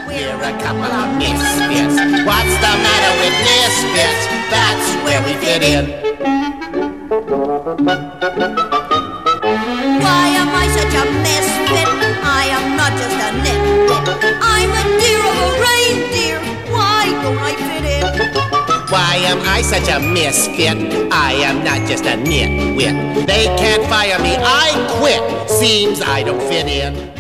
We're a couple of misfits. What's the matter with misfits? That's where we fit in. Why am I such a misfit? I am not just a nitwit. I'm a dear of a reindeer. Why don't I fit in? Why am I such a misfit? I am not just a nitwit. They can't fire me, I quit. Seems I don't fit in.